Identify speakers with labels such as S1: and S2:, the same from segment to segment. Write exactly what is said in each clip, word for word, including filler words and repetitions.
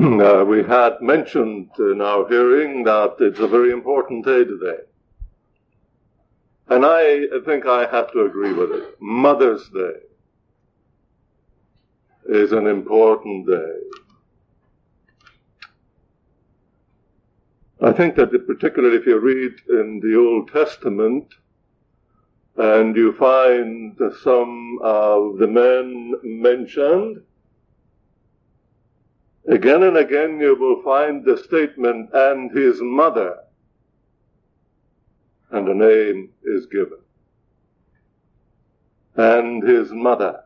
S1: Uh, we had mentioned in our hearing that it's a very important day today. And I think I have to agree with it. Mother's Day is an important day. I think that particularly if you read in the Old Testament and you find some of the men mentioned, again and again you will find the statement, and his mother, and a name is given. And his mother.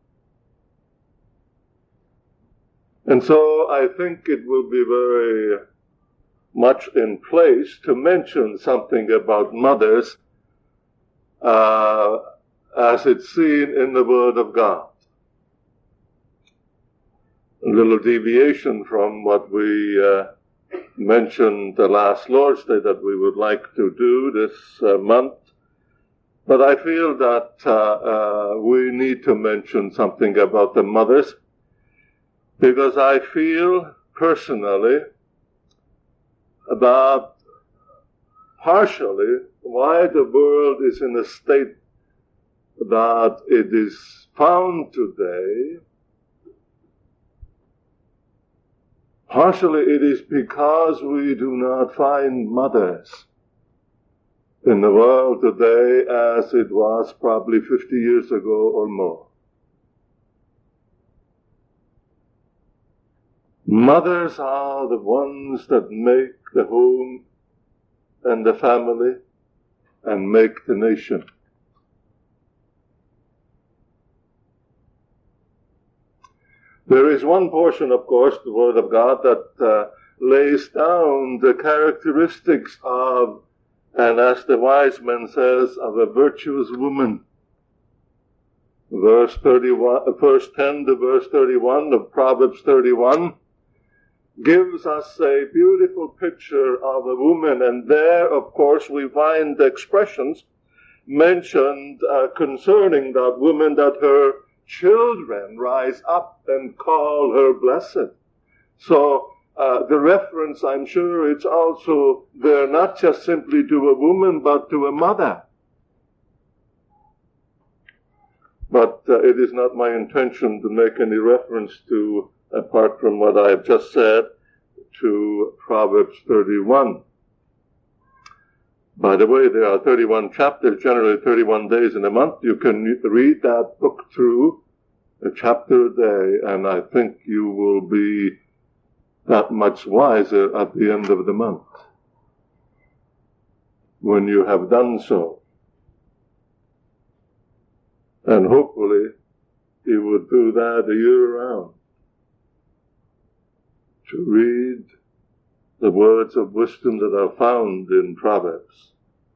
S1: And so I think it will be very much in place to mention something about mothers uh, as it's seen in the Word of God. A little deviation from what we uh, mentioned the last Lord's Day that we would like to do this uh, month. But I feel that uh, uh, we need to mention something about the mothers, because I feel personally about partially why the world is in a state that it is found today. Partially it is because we do not find mothers in the world today as it was probably fifty years ago or more. Mothers are the ones that make the home and the family and make the nation. There is one portion, of course, the Word of God, that uh, lays down the characteristics of, and as the wise man says, of a virtuous woman. Verse thirty-one, verse ten to verse thirty-one of Proverbs thirty-one gives us a beautiful picture of a woman, and there, of course, we find the expressions mentioned uh, concerning that woman, that her children rise up and call her blessed. So uh, the reference, I'm sure, it's also there not just simply to a woman, but to a mother. But uh, it is not my intention to make any reference to, apart from what I have just said, to Proverbs thirty-one. By the way, there are thirty-one chapters, generally thirty-one days in a month. You can read that book through a chapter a day, and I think you will be that much wiser at the end of the month when you have done so. And hopefully you will do that a year round, to read the words of wisdom that are found in Proverbs.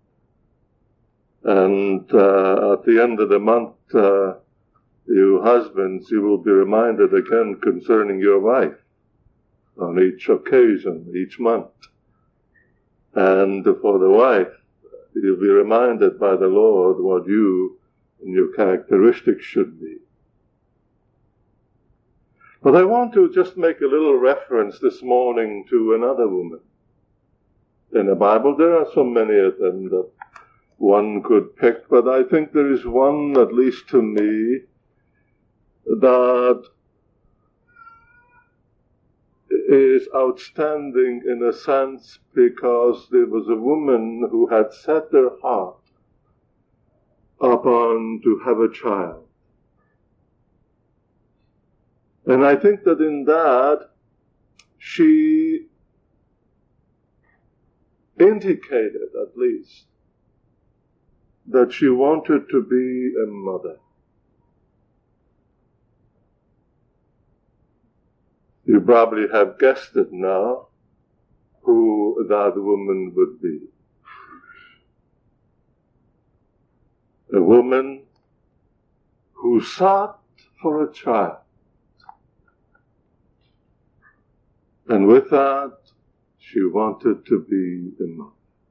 S1: And uh, at the end of the month, uh, you husbands, you will be reminded again concerning your wife on each occasion, each month. And for the wife, you'll be reminded by the Lord what you and your characteristics should be. But I want to just make a little reference this morning to another woman. In the Bible, there are so many of them that one could pick, but I think there is one, at least to me, that is outstanding in a sense because there was a woman who had set her heart upon to have a child. And I think that in that, she indicated, at least, that she wanted to be a mother. You probably have guessed it now, who that woman would be. A woman who sought for a child. And with that, she wanted to be a mother.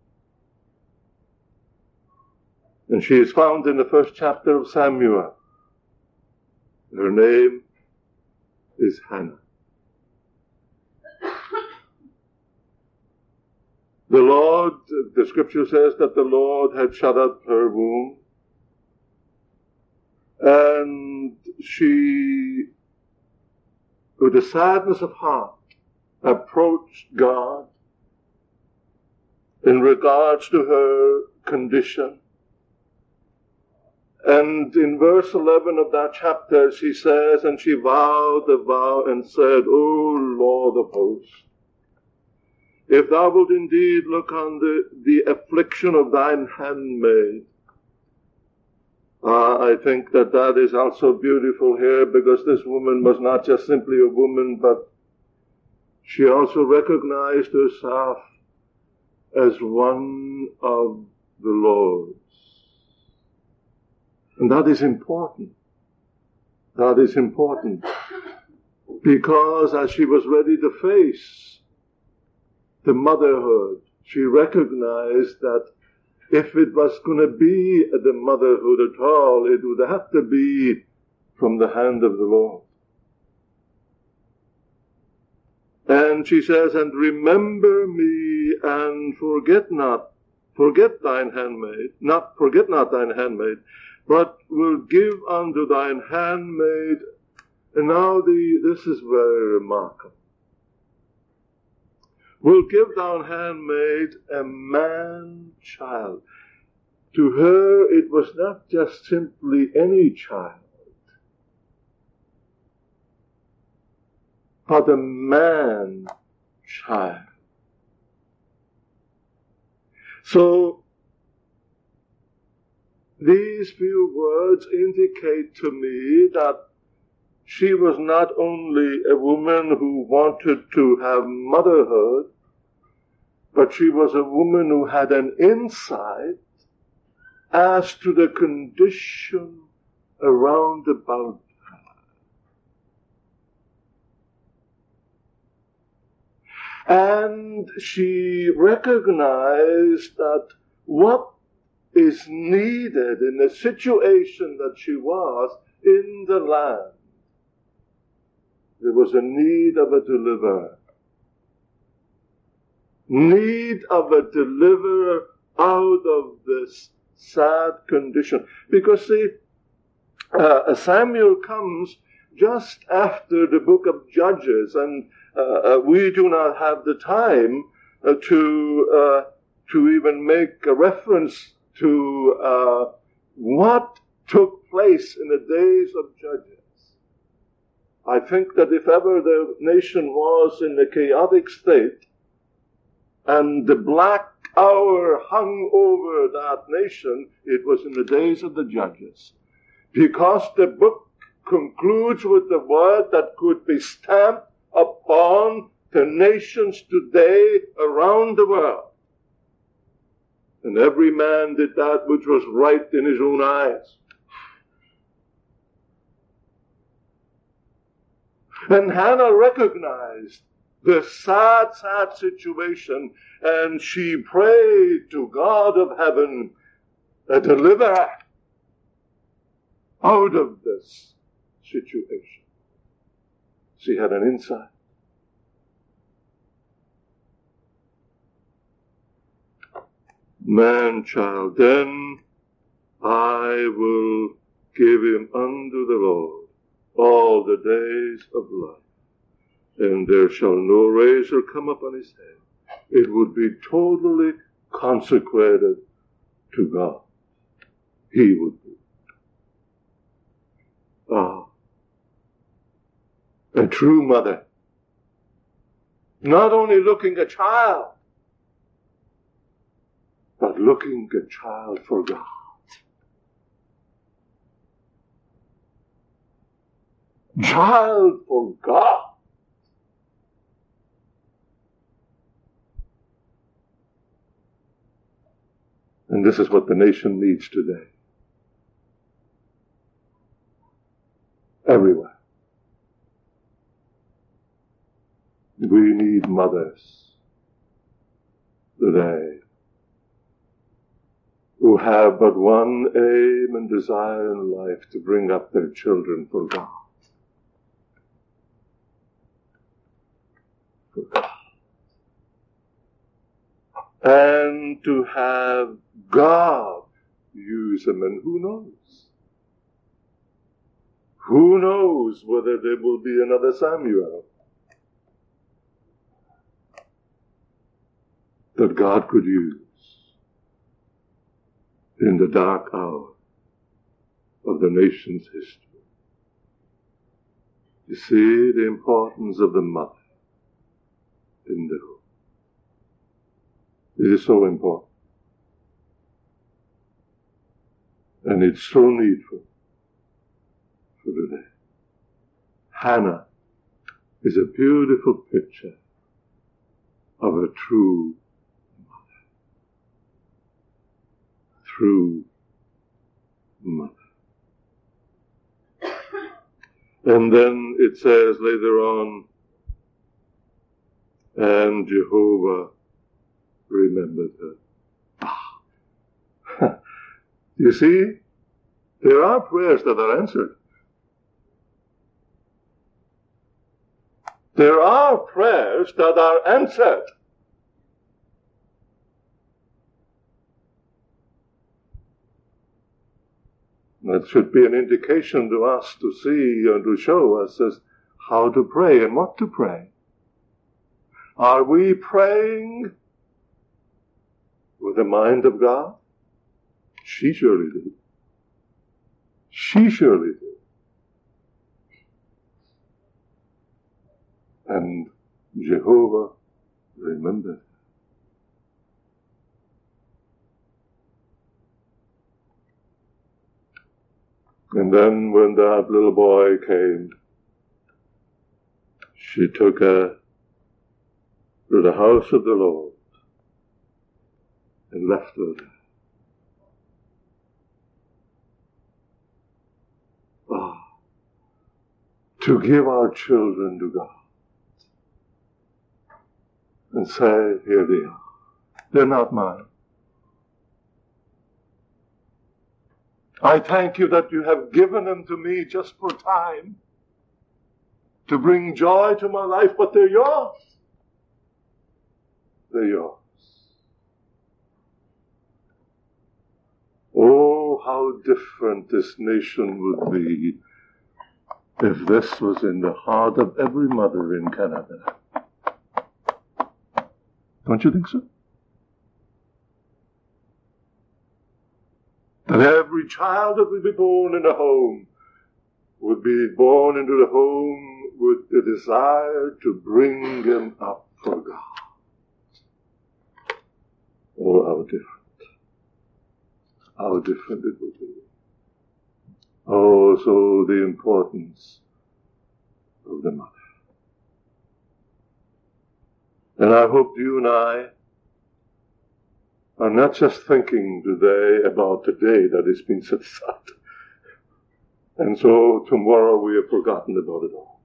S1: And she is found in the first chapter of Samuel. Her name is Hannah. The Lord, the scripture says that the Lord had shut up her womb. And she, with a sadness of heart, approached God in regards to her condition. And in verse eleven of that chapter, she says, and she vowed a vow and said, O Lord of hosts, if thou wilt indeed look on the, the affliction of thine handmaid. Uh, I think that that is also beautiful here, because this woman was not just simply a woman, but she also recognized herself as one of the Lord's. And that is important. That is important. Because as she was ready to face the motherhood, she recognized that if it was going to be the motherhood at all, it would have to be from the hand of the Lord. And she says, and remember me and forget not, forget thine handmaid, not forget not thine handmaid, but will give unto thine handmaid. And now the, this is very remarkable. Will give thine handmaid a man-child. To her, it was not just simply any child, but a man-child. So, these few words indicate to me that she was not only a woman who wanted to have motherhood, but she was a woman who had an insight as to the condition around about her. And she recognized that what is needed in the situation that she was in the land, there was a need of a deliverer. Need of a deliverer out of this sad condition. Because see, uh, Samuel comes just after the book of Judges, and uh, we do not have the time uh, to uh, to even make a reference to uh, what took place in the days of Judges. I think that if ever the nation was in a chaotic state, and the black hour hung over that nation, it was in the days of the Judges. Because the book concludes with the word that could be stamped upon the nations today around the world. And every man did that which was right in his own eyes. And Hannah recognized the sad, sad situation, and she prayed to God of heaven, a deliverer out of this situation. She had an insight. Man-child, then I will give him unto the Lord all the days of life, and there shall no razor come upon his head. It would be totally consecrated to God. He would be. Ah, a true mother. Not only looking a child, but looking a child for God. Child for God. And this is what the nation needs today. Everywhere. We need mothers today who have but one aim and desire in life, to bring up their children for God. For God. want to have God use him, and who knows? Who knows whether there will be another Samuel that God could use in the dark hour of the nation's history. You see the importance of the mother in the home. It is so important. And it's so needful for today. Hannah is a beautiful picture of a true mother. True mother. And then it says later on, and Jehovah remembered her. Ah. You see, there are prayers that are answered. There are prayers that are answered. That should be an indication to us to see and to show us as how to pray and what to pray. Are we praying with the mind of God? She surely did. She surely did. And Jehovah remembered. And then when that little boy came, she took her to the house of the Lord and left her there. Ah, to give our children to God and say, here they are. They're not mine. I thank you that you have given them to me just for time to bring joy to my life, but they're yours. They're yours. Oh, how different this nation would be if this was in the heart of every mother in Canada. Don't you think so? That every child that would be born in a home would be born into the home with the desire to bring him up for God. Oh, how different. How different it would be. Oh, so the importance of the mother. And I hope you and I are not just thinking today about the day that has been set aside. And so tomorrow we have forgotten about it all.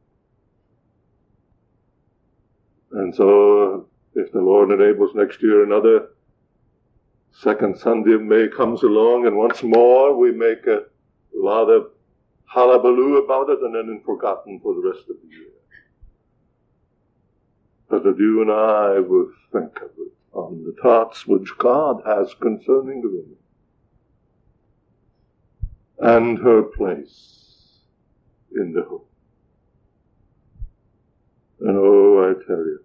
S1: And so if the Lord enables next year another second Sunday of May comes along and once more we make a lot of hullabaloo about it and then forgotten for the rest of the year. But that you and I will think of it on the thoughts which God has concerning the woman and her place in the home. And oh, I tell you,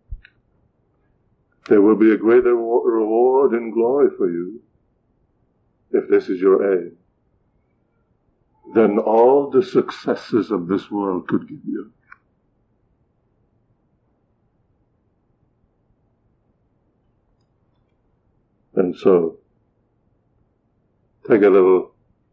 S1: there will be a greater reward and glory for you if this is your aim than all the successes of this world could give you. And so, take a little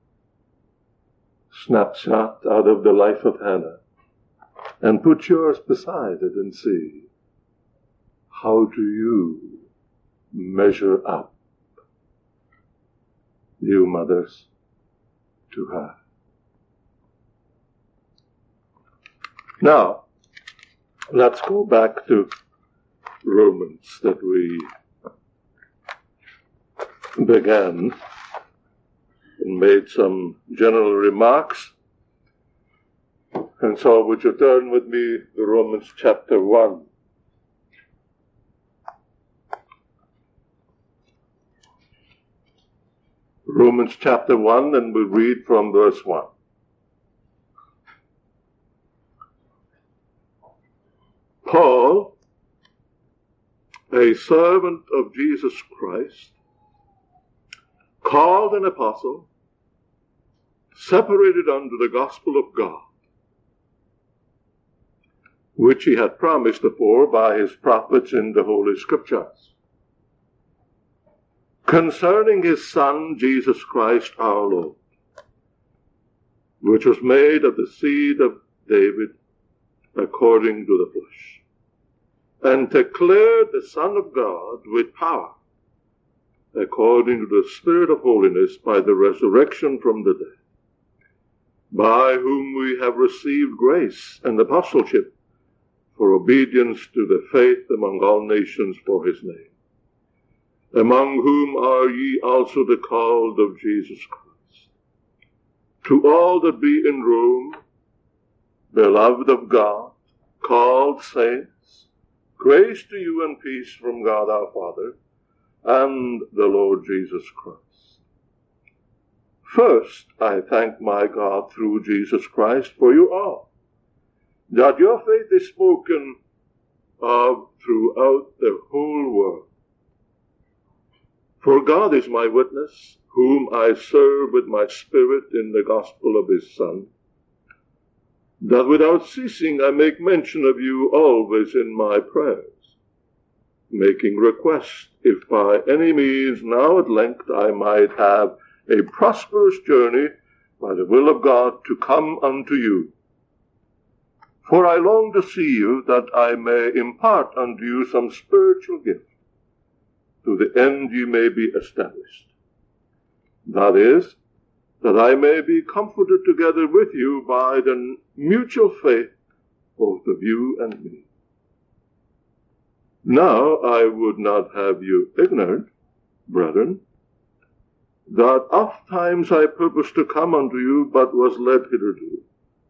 S1: snapshot out of the life of Hannah and put yours beside it and see, how do you measure up, you mothers, to her? Now, let's go back to Romans that we began and made some general remarks. And so would you turn with me to Romans chapter one. Romans chapter one, and we'll read from verse one. Paul, a servant of Jesus Christ, called an apostle, separated unto the gospel of God, which he had promised afore by his prophets in the Holy Scriptures, concerning his Son, Jesus Christ our Lord, which was made of the seed of David according to the flesh, and declared the Son of God with power, according to the Spirit of holiness, by the resurrection from the dead, by whom we have received grace and apostleship for obedience to the faith among all nations for his name, among whom are ye also the called of Jesus Christ. To all that be in Rome, beloved of God, called saints, grace to you and peace from God our Father and the Lord Jesus Christ. First, I thank my God through Jesus Christ for you all, that your faith is spoken of throughout the whole world. For God is my witness, whom I serve with my spirit in the gospel of his Son, that without ceasing I make mention of you always in my prayers, making request, if by any means now at length I might have a prosperous journey by the will of God to come unto you. For I long to see you, that I may impart unto you some spiritual gift, to the end ye may be established. That is, that I may be comforted together with you by the mutual faith, both of you and me. Now I would not have you ignorant, brethren, that oft times I purposed to come unto you, but was led hitherto,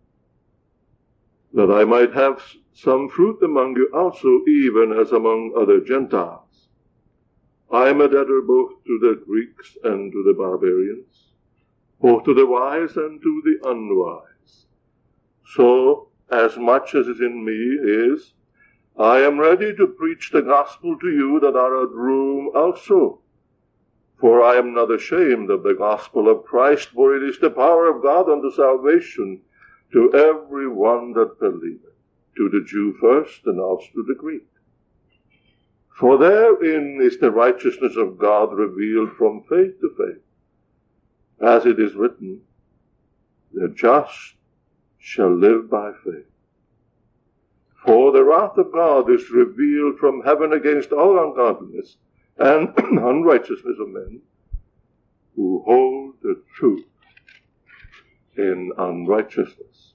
S1: that I might have some fruit among you also, even as among other Gentiles. I am a debtor both to the Greeks and to the barbarians, both to the wise and to the unwise. So, as much as is in me is, I am ready to preach the gospel to you that are at Rome also. For I am not ashamed of the gospel of Christ, for it is the power of God unto salvation to every one that believeth, to the Jew first, and also to the Greek. For therein is the righteousness of God revealed from faith to faith, as it is written, the just shall live by faith. For the wrath of God is revealed from heaven against all ungodliness and unrighteousness of men, who hold the truth in unrighteousness.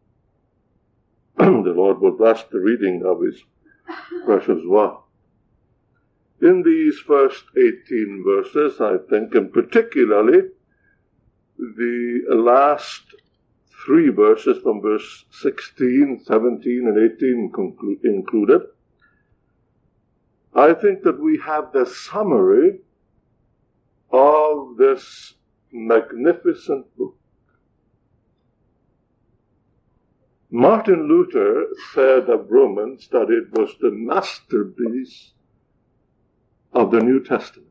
S1: The Lord will bless the reading of his precious word. In these first eighteen verses, I think, and particularly the last three verses from verse sixteen, seventeen, and eighteen conclu- included, I think that we have the summary of this magnificent book. Martin Luther said of Romans that it was the masterpiece of the New Testament.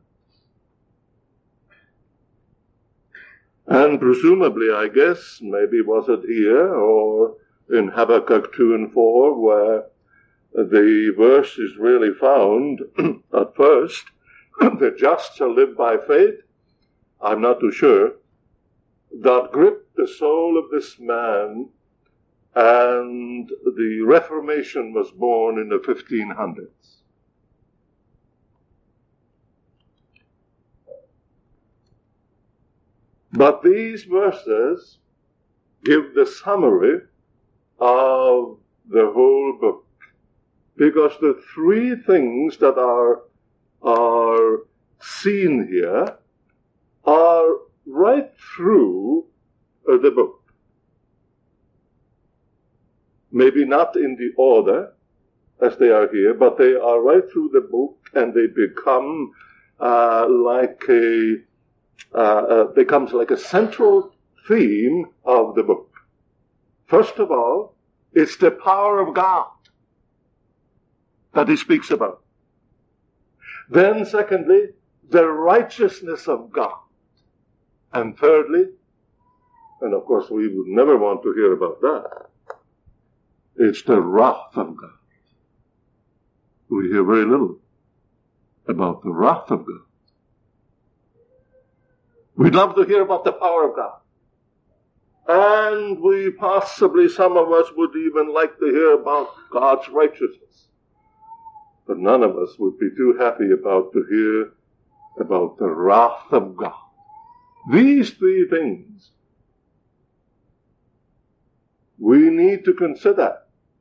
S1: And presumably, I guess, maybe was it here or in Habakkuk two and four, where the verse is really found at first, the just shall live by faith. I'm not too sure. That gripped the soul of this man, and the Reformation was born in the fifteen hundreds. But these verses give the summary of the whole book, because the three things that are, are seen here are right through uh, the book. Maybe not in the order as they are here, but they are right through the book, and they become uh, like a uh, uh, becomes like a central theme of the book. First of all, it's the power of God that he speaks about. Then, secondly, the righteousness of God. And thirdly, and of course we would never want to hear about that, it's the wrath of God. We hear very little about the wrath of God. We'd love to hear about the power of God. And we possibly, some of us would even like to hear about God's righteousness. But none of us would be too happy about to hear about the wrath of God. These three things we need to consider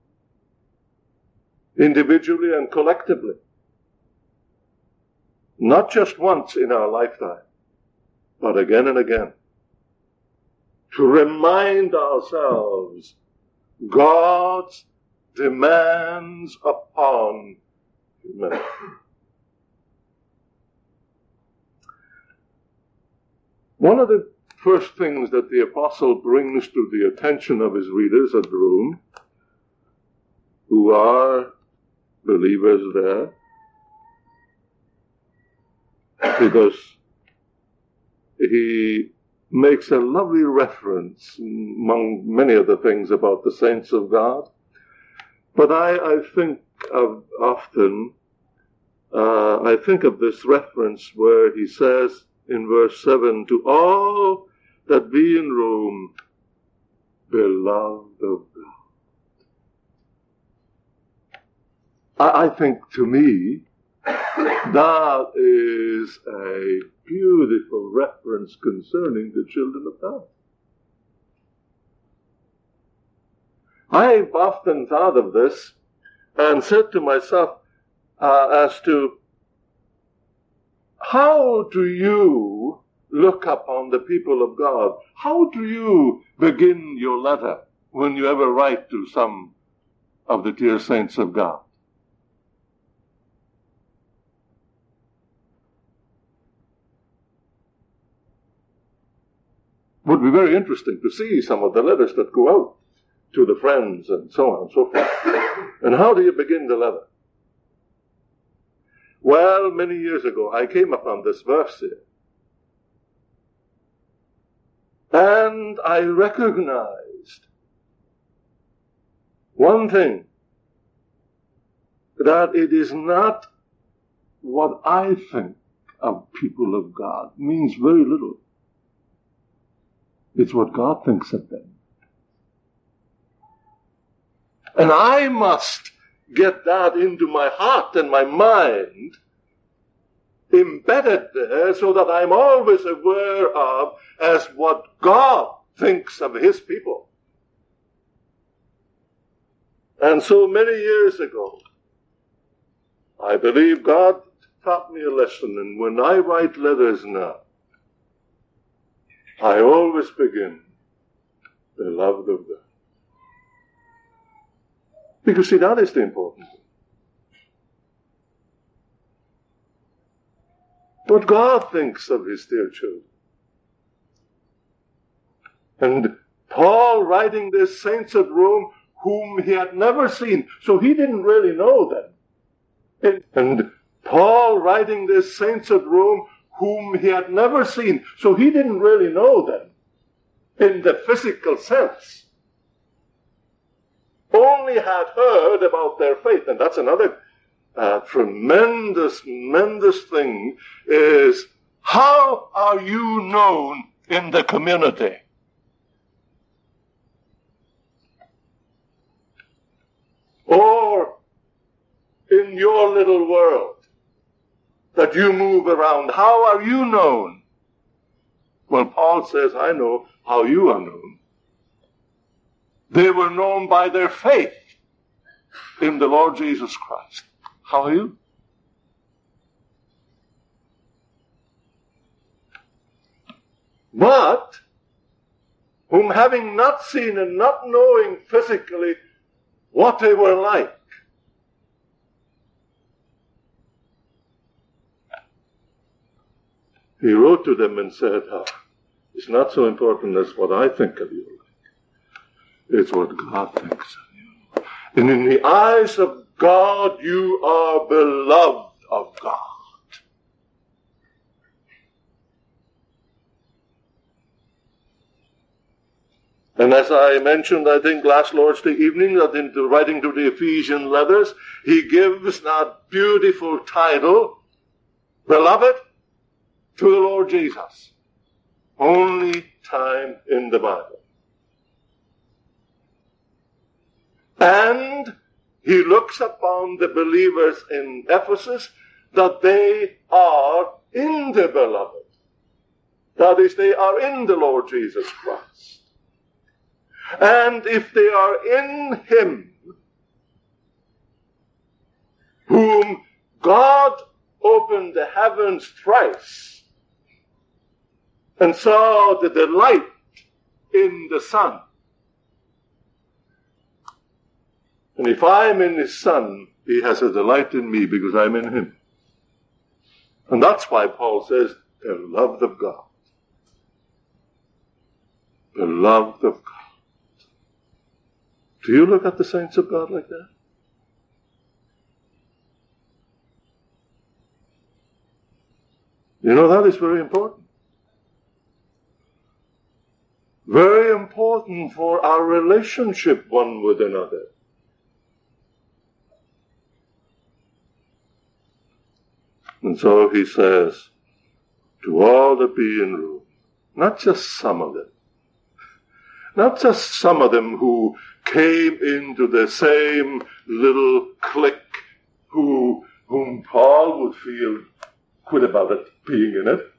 S1: individually and collectively. Not just once in our lifetime, but again and again. To remind ourselves God's demands upon humanity. One of the first things that the apostle brings to the attention of his readers at Rome, who are believers there, because he makes a lovely reference among many other things about the saints of God. But I, I think of often, uh, I think of this reference where he says in verse seven, to all that be in Rome, beloved of God. I, I think to me, that is a beautiful reference concerning the children of God. I've often thought of this and said to myself uh, as to how do you look upon the people of God? How do you begin your letter when you ever write to some of the dear saints of God? Would be very interesting to see some of the letters that go out to the friends and so on and so forth. And how do you begin the letter? Well, many years ago, I came upon this verse here. And I recognized one thing, that it is not what I think of people of God. It means very little. It's what God thinks of them. And I must get that into my heart and my mind, embedded there, so that I'm always aware of as what God thinks of his people. And so many years ago, I believe God taught me a lesson, and when I write letters now, I always begin, beloved of God. Because, see, that is the important thing. What God thinks of his dear children. And Paul, writing this, saints at Rome, whom he had never seen, so he didn't really know them. And Paul, writing this, saints at Rome, whom he had never seen, so he didn't really know them in the physical sense. Only had heard about their faith. And that's another uh, tremendous, tremendous thing, is how are you known in the community? Or in your little world that you move around, how are you known? Well, Paul says, I know how you are known. They were known by their faith in the Lord Jesus Christ. How are you? But, whom having not seen and not knowing physically what they were like, he wrote to them and said, oh, it's not so important as what I think of you. It's what God thinks of you. And in the eyes of God, you are beloved of God. And as I mentioned, I think last Lord's Day evening, that in the writing to the Ephesian letters, he gives that beautiful title, Beloved, to the Lord Jesus. Only time in the Bible. And he looks upon the believers in Ephesus that they are in the Beloved. That is, they are in the Lord Jesus Christ. And if they are in him, whom God opened the heavens thrice and saw the delight in the Son. And if I'm in his Son, he has a delight in me because I'm in him. And that's why Paul says, beloved of God. Beloved of God. Do you look at the saints of God like that? You know, that is very important. Very important for our relationship one with another. And so he says, to all that be in room, not just some of them, not just some of them who came into the same little clique who, whom Paul would feel good about it, being in it.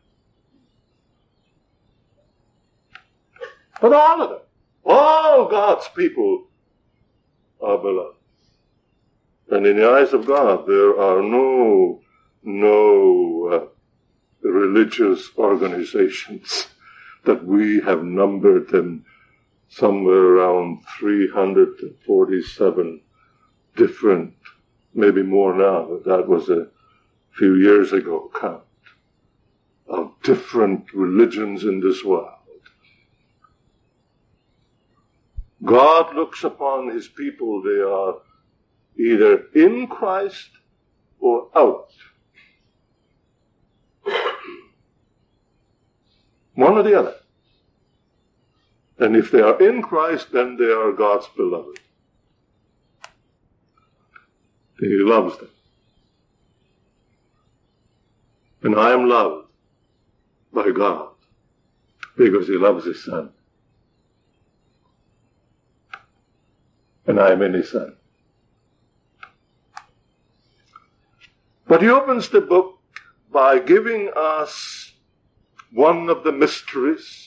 S1: But all of them, all God's people are beloved. And in the eyes of God, there are no, no uh, religious organizations that we have numbered them somewhere around three hundred forty-seven different, maybe more now, but that was a few years ago count, of different religions in this world. God looks upon his people, they are either in Christ or out. One or the other. And if they are in Christ, then they are God's beloved. He loves them. And I am loved by God because he loves his Son. And I am in his Son. But he opens the book by giving us one of the mysteries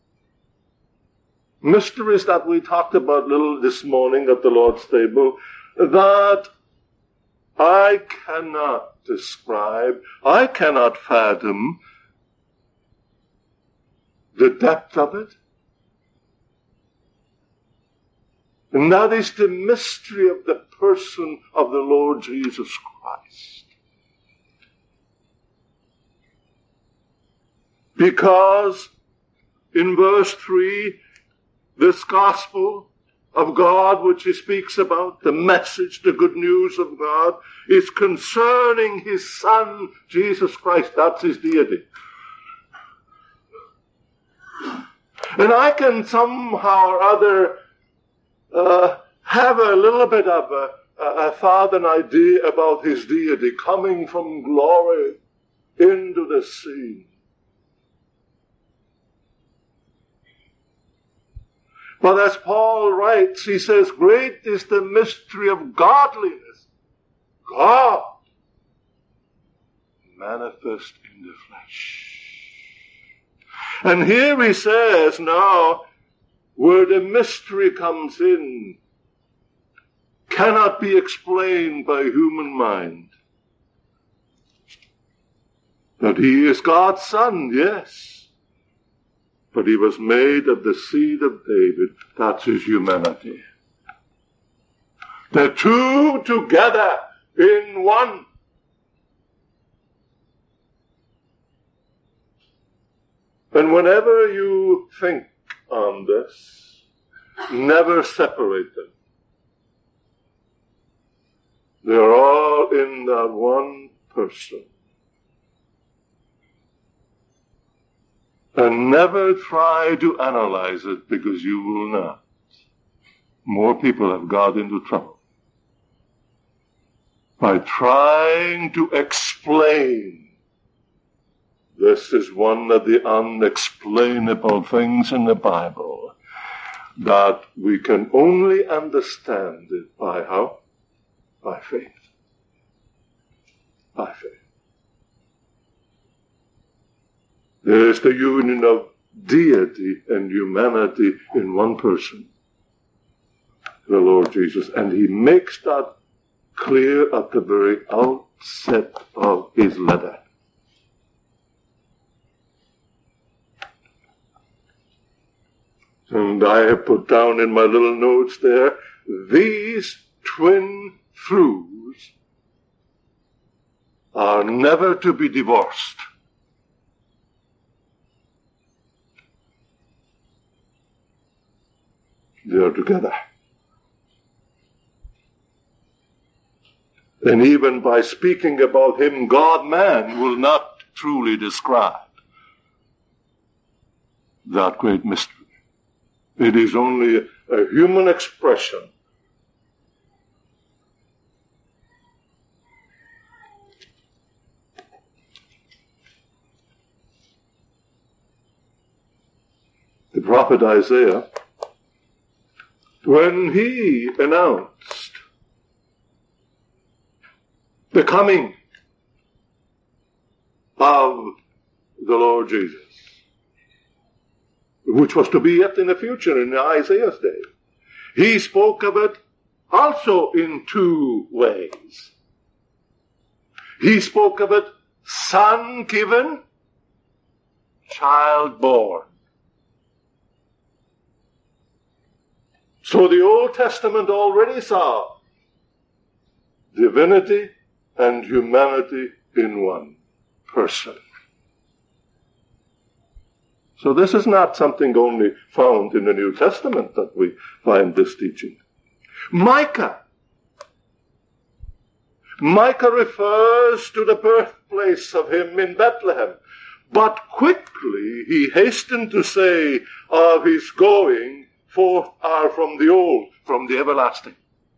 S1: Mysteries that we talked about a little this morning at the Lord's table, that I cannot describe, I cannot fathom the depth of it. And that is the mystery of the person of the Lord Jesus Christ. Because in verse three, this gospel of God which he speaks about, the message, the good news of God, is concerning his Son, Jesus Christ. That's his deity. And I can somehow or other uh, have a little bit of a, a thought, an idea about his deity coming from glory into the scene. But as Paul writes, he says, great is the mystery of godliness. God manifest in the flesh. And here he says now, where the mystery comes in, cannot be explained by human mind. That he is God's Son, yes. But he was made of the seed of David. That's his humanity. The two together in one. And whenever you think on this, never separate them. They're all in that one person. And never try to analyze it, because you will not. More people have got into trouble by trying to explain. This is one of the unexplainable things in the Bible, that we can only understand it by how? By faith. By faith. There is the union of deity and humanity in one person, the Lord Jesus. And he makes that clear at the very outset of his letter. And I have put down in my little notes there, these twin truths are never to be divorced. They are together. And even by speaking about him, God-man will not truly describe that great mystery. It is only a human expression. The prophet Isaiah, when he announced the coming of the Lord Jesus, which was to be yet in the future in Isaiah's day, he spoke of it also in two ways. He spoke of it son given, child born. So the Old Testament already saw divinity and humanity in one person. So this is not something only found in the New Testament that we find this teaching. Micah. Micah refers to the birthplace of him in Bethlehem. But quickly he hastened to say of his going forth are from the old, from the everlasting.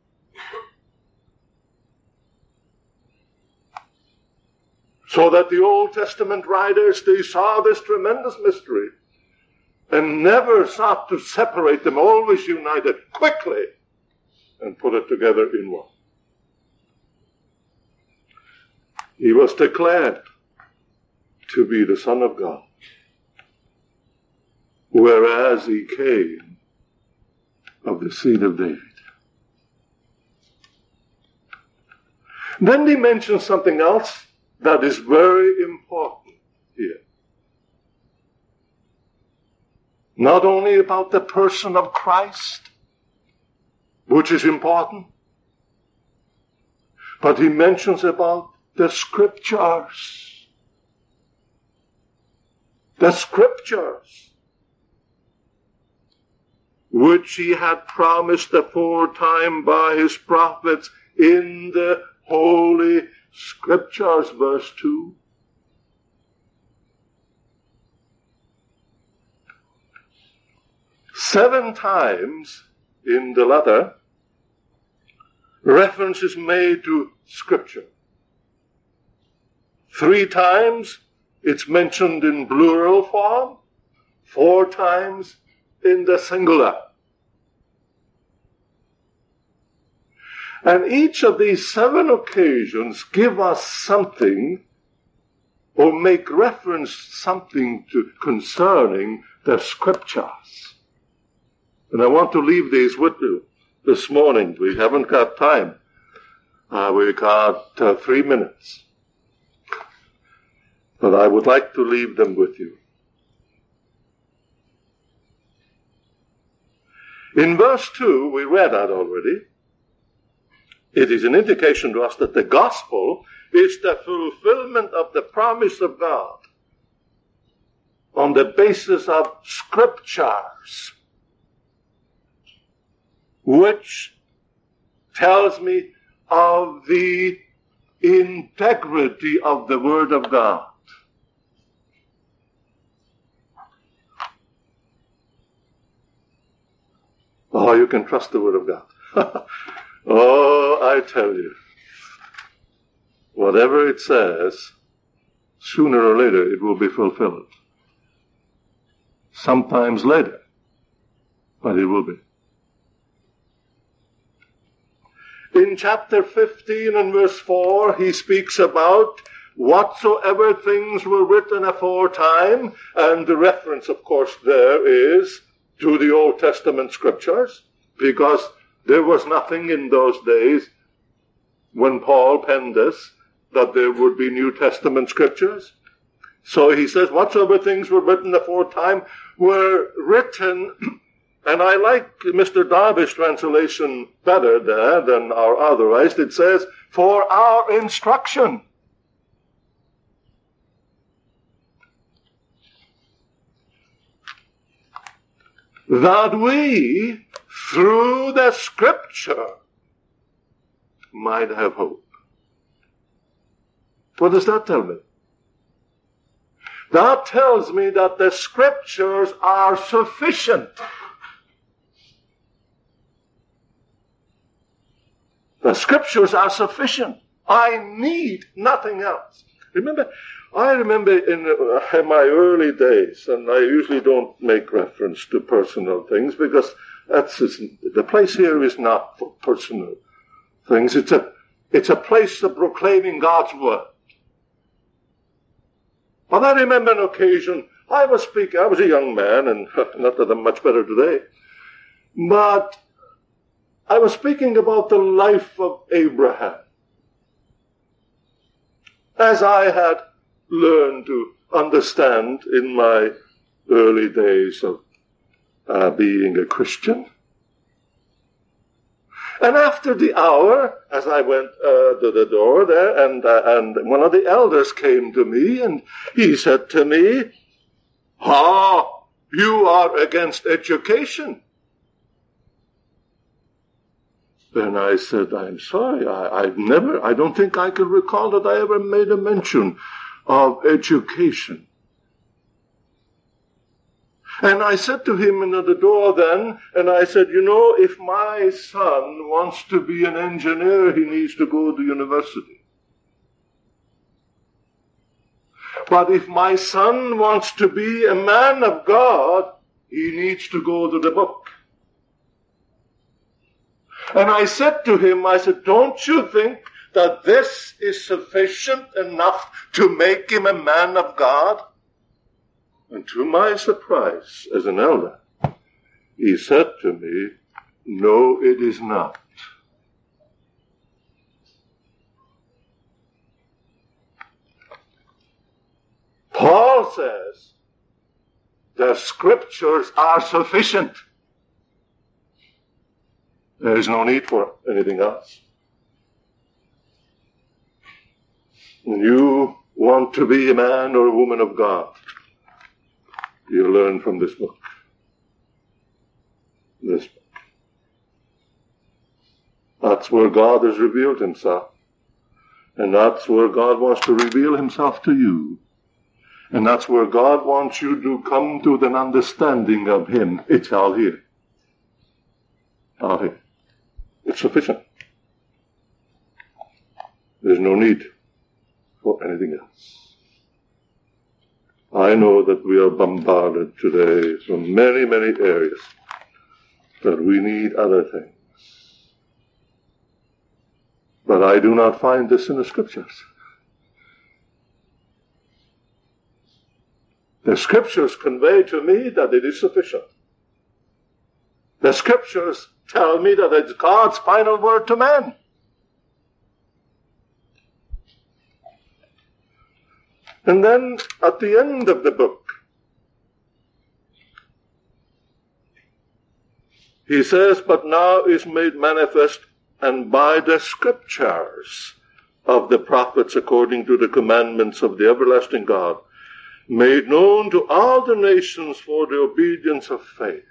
S1: So that the Old Testament writers, they saw this tremendous mystery and never sought to separate them, always united quickly and put it together in one. He was declared to be the Son of God, whereas he came of the seed of David. Then he mentions something else that is very important here. Not only about the person of Christ, which is important, but he mentions about the scriptures. The scriptures, which he had promised aforetime by his prophets in the Holy Scriptures, verse two. Seven times in the letter, reference is made to Scripture. Three times it's mentioned in plural form, four times in the singular. And each of these seven occasions give us something or make reference something to concerning the scriptures. And I want to leave these with you this morning. We haven't got time. Uh, we got uh, three minutes. But I would like to leave them with you. In verse two, we read that already. It is an indication to us that the gospel is the fulfillment of the promise of God on the basis of scriptures, which tells me of the integrity of the Word of God. Oh, you can trust the Word of God. Oh, I tell you, whatever it says, sooner or later it will be fulfilled. Sometimes later, but it will be. In chapter fifteen and verse four, he speaks about whatsoever things were written aforetime, and the reference, of course, there is to the Old Testament scriptures, because there was nothing in those days when Paul penned this that there would be New Testament scriptures. So he says, whatsoever things were written aforetime were written, and I like Mister Darby's translation better there than our authorized. It says, for our instruction. That we, through the scripture, might have hope. What does that tell me? That tells me that the scriptures are sufficient. The scriptures are sufficient. I need nothing else. Remember, I remember in, uh, in my early days, and I usually don't make reference to personal things because that's the place here is not for personal things. It's a it's a place of proclaiming God's word. But I remember an occasion, I was speaking, I was a young man, and not that I'm much better today, but I was speaking about the life of Abraham, as I had learned to understand in my early days of uh, being a Christian. And after the hour, as I went uh, to the door there, and uh, and one of the elders came to me, and he said to me, "Ah, you are against education." Then I said, "I'm sorry, I, I've never, I don't think I can recall that I ever made a mention of education." And I said to him at the door then, and I said, you know, if my son wants to be an engineer, he needs to go to university. But if my son wants to be a man of God, he needs to go to the book. And I said to him, I said, don't you think that this is sufficient enough to make him a man of God? And to my surprise, as an elder, he said to me, no, it is not. Paul says, the scriptures are sufficient. There is no need for anything else. When you want to be a man or a woman of God, you learn from this book. This book. That's where God has revealed himself. And that's where God wants to reveal himself to you. And that's where God wants you to come to an understanding of him. It's all here. All here. It's sufficient. There's no need for anything else. I know that we are bombarded today from many, many areas, that we need other things. But I do not find this in the scriptures. The scriptures convey to me that it is sufficient. The scriptures tell me that it's God's final word to man. And then, at the end of the book, he says, but now is made manifest, and by the scriptures of the prophets according to the commandments of the everlasting God, made known to all the nations for the obedience of faith.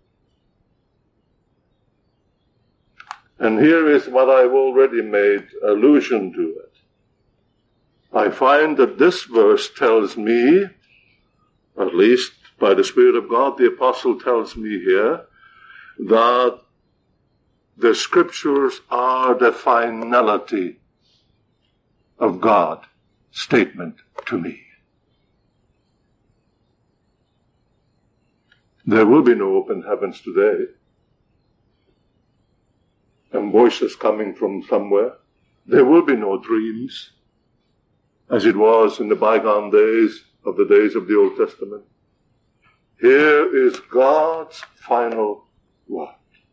S1: And here is what I've already made allusion to it. I find that this verse tells me, at least by the Spirit of God, the apostle tells me here, that the Scriptures are the finality of God's statement to me. There will be no open heavens today, and voices coming from somewhere. There will be no dreams, as it was in the bygone days of the days of the Old Testament. Here is God's final word.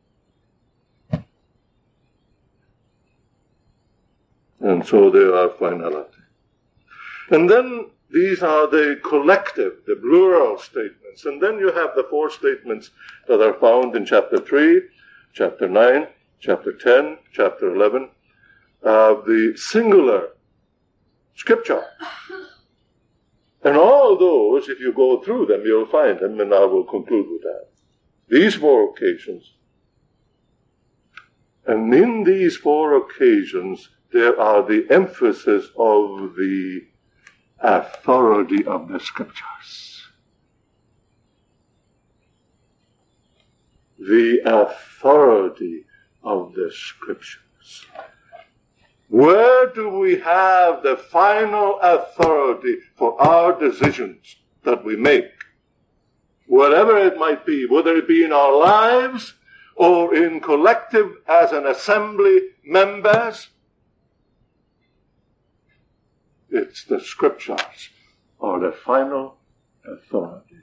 S1: And so there are finality. And then these are the collective, the plural statements. And then you have the four statements that are found in chapter three, chapter nine, chapter ten, chapter eleven, of the singular Scripture. And all those, if you go through them, you'll find them, and I will conclude with that. These four occasions. And in these four occasions, there are the emphasis of the authority of the Scriptures. The authority of the Scriptures. Where do we have the final authority for our decisions that we make? Whatever it might be, whether it be in our lives or in collective as an assembly members, it's the Scriptures are the final authority.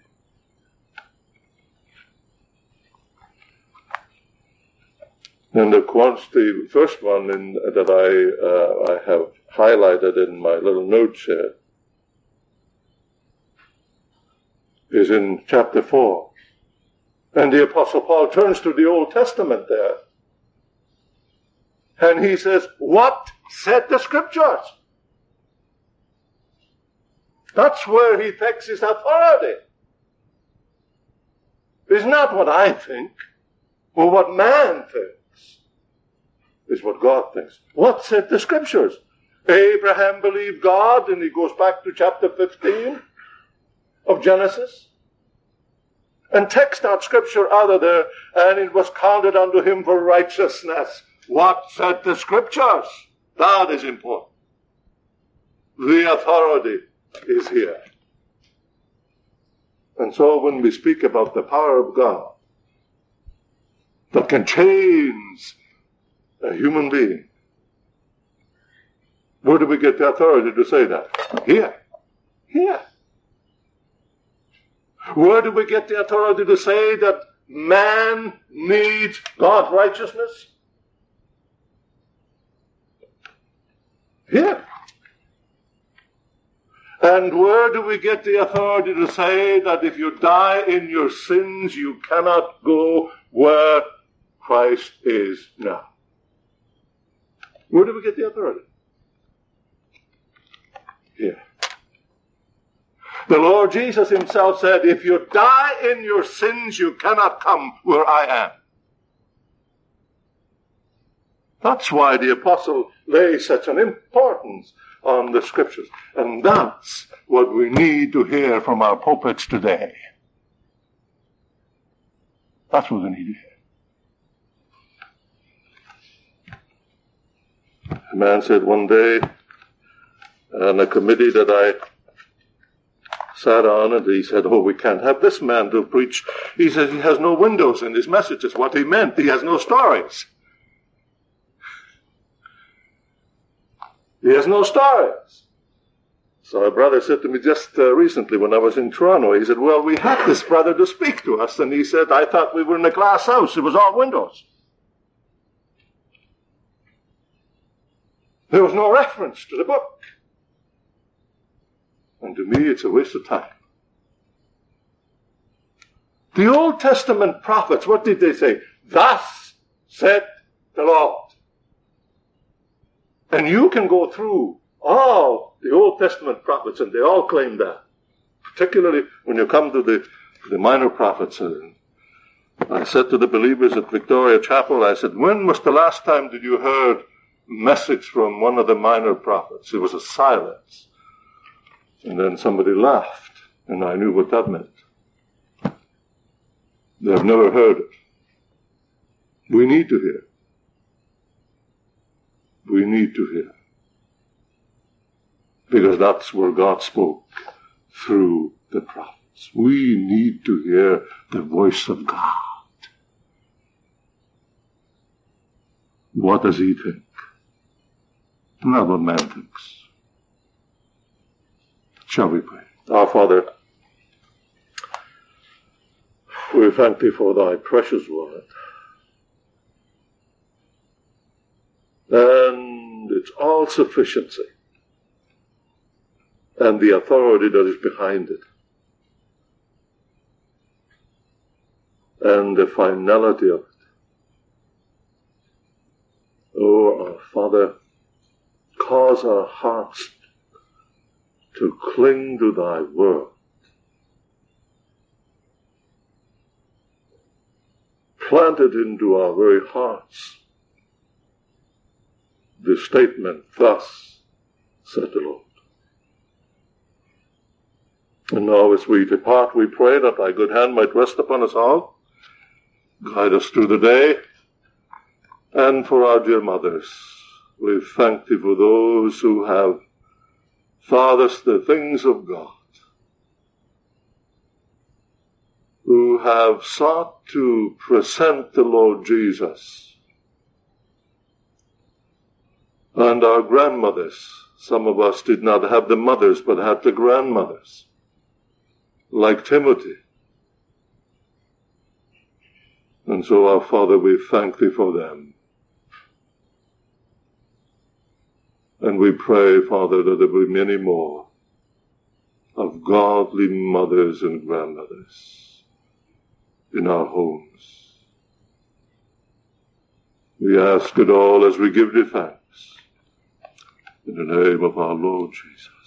S1: And of course, the first one in, that I, uh, I have highlighted in my little notes here is in chapter four. And the Apostle Paul turns to the Old Testament there. And he says, what said the Scriptures? That's where he takes his authority. It's not what I think or what man thinks. Is what God thinks. What said the Scriptures? Abraham believed God, and he goes back to chapter fifteen of Genesis, and takes that Scripture out of there, and it was counted unto him for righteousness. What said the Scriptures? That is important. The authority is here. And so when we speak about the power of God that can change a human being, where do we get the authority to say that? Here. Here. Where do we get the authority to say that man needs God's righteousness? Here. And where do we get the authority to say that if you die in your sins, you cannot go where Christ is now? Where do we get the authority? Here. The Lord Jesus himself said, if you die in your sins, you cannot come where I am. That's why the apostle lays such an importance on the Scriptures. And that's what we need to hear from our pulpits today. That's what we need to hear. A man said one day on a committee that I sat on, and he said, oh, we can't have this man to preach. He said he has no windows in his messages. What he meant, he has no stories. He has no stories. So a brother said to me just uh, recently when I was in Toronto, he said, well, we had this brother to speak to us, and he said, I thought we were in a glass house. It was all windows. There was no reference to the book. And to me, it's a waste of time. The Old Testament prophets, what did they say? Thus said the Lord. And you can go through all the Old Testament prophets, and they all claim that. particularly when you come to the, the minor prophets. I said to the believers at Victoria Chapel, I said, when was the last time did you heard a message from one of the minor prophets? It was a silence. And then somebody laughed, and I knew what that meant. They've never heard it. We need to hear. We need to hear. Because that's where God spoke through the prophets. We need to hear the voice of God. What does he think? Not what man thinks. Shall we pray? Our Father, we thank thee for thy precious word. And its all sufficiency. And the authority that is behind it. And the finality of it. Oh, our Father, cause our hearts to cling to thy word. Plant it into our very hearts. The statement, thus said the Lord. And now as we depart, we pray that thy good hand might rest upon us all, guide us through the day, and for our dear mothers, we thank thee for those who have taught us the things of God, who have sought to present the Lord Jesus, and our grandmothers. Some of us did not have the mothers, but had the grandmothers, like Timothy. And so, our Father, we thank thee for them. And we pray, Father, that there be many more of godly mothers and grandmothers in our homes. We ask it all as we give thee thanks. In the name of our Lord Jesus.